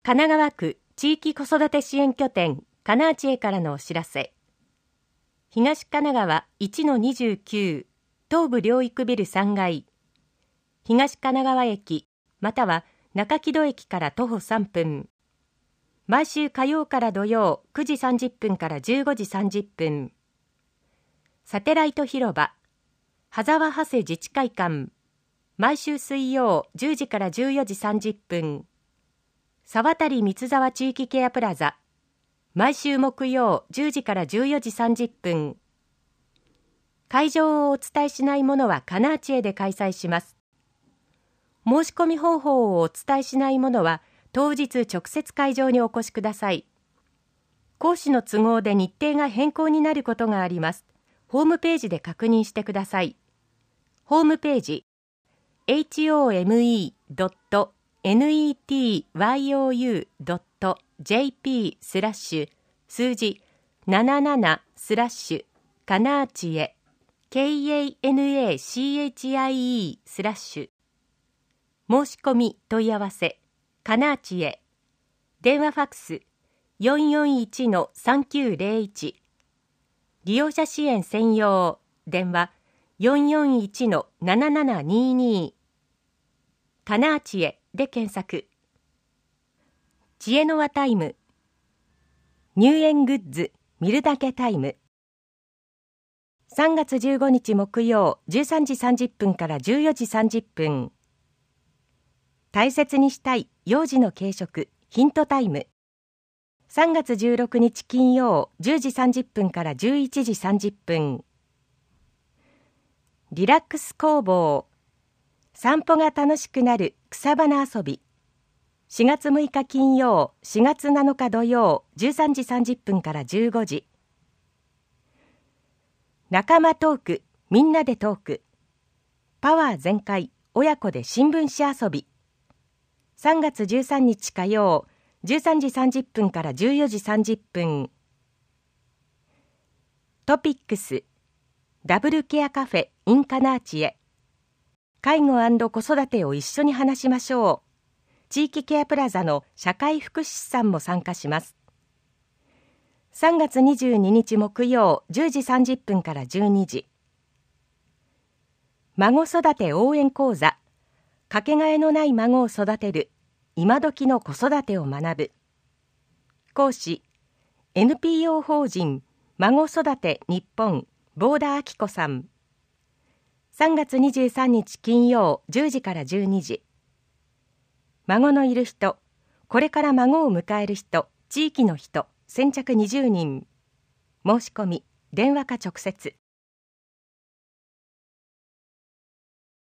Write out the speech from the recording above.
神奈川区地域子育て支援拠点かなあちえからのお知らせ。東神奈川 1-29 東部療育ビル3階、東神奈川駅または中木戸駅から徒歩3分。毎週火曜から土曜9時30分から15時30分。サテライト広場羽沢長谷自治会館、毎週水曜10時から14時30分。沢渡三沢地域ケアプラザ、毎週木曜10時から14時30分。会場をお伝えしないものはかなあちえで開催します。申し込み方法をお伝えしないものは当日直接会場にお越しください。講師の都合で日程が変更になることがあります。ホームページで確認してください。ホームページ home.netyyou.jp 数字77かなあちえKANACHIE 申し込み問い合わせかなあちえ、電話ファックス 441-3901、利用者支援専用電話 441-7722、かなあちえで検索。知恵の輪タイム、入園グッズ見るだけタイム。3月15日木曜13時30分から14時30分。大切にしたい幼児の軽食ヒントタイム。3月16日金曜10時30分から11時30分。リラックス工房、散歩が楽しくなる草花遊び。4月6日金曜4月7日土曜13時30分から15時。仲間トーク、みんなでトーク。パワー全開、親子で新聞紙遊び。3月13日火曜、13時30分から14時30分。トピックス、ダブルケアカフェ in かなあちえ。介護&子育てを一緒に話しましょう。地域ケアプラザの社会福祉士さんも参加します。3月22日木曜10時30分から12時。孫育て応援講座、かけがえのない孫を育てる今時の子育てを学ぶ。講師 NPO 法人孫育て日本坊田明子さん。3月23日金曜10時から12時。孫のいる人、これから孫を迎える人、地域の人、先着20人。申し込み電話か直接。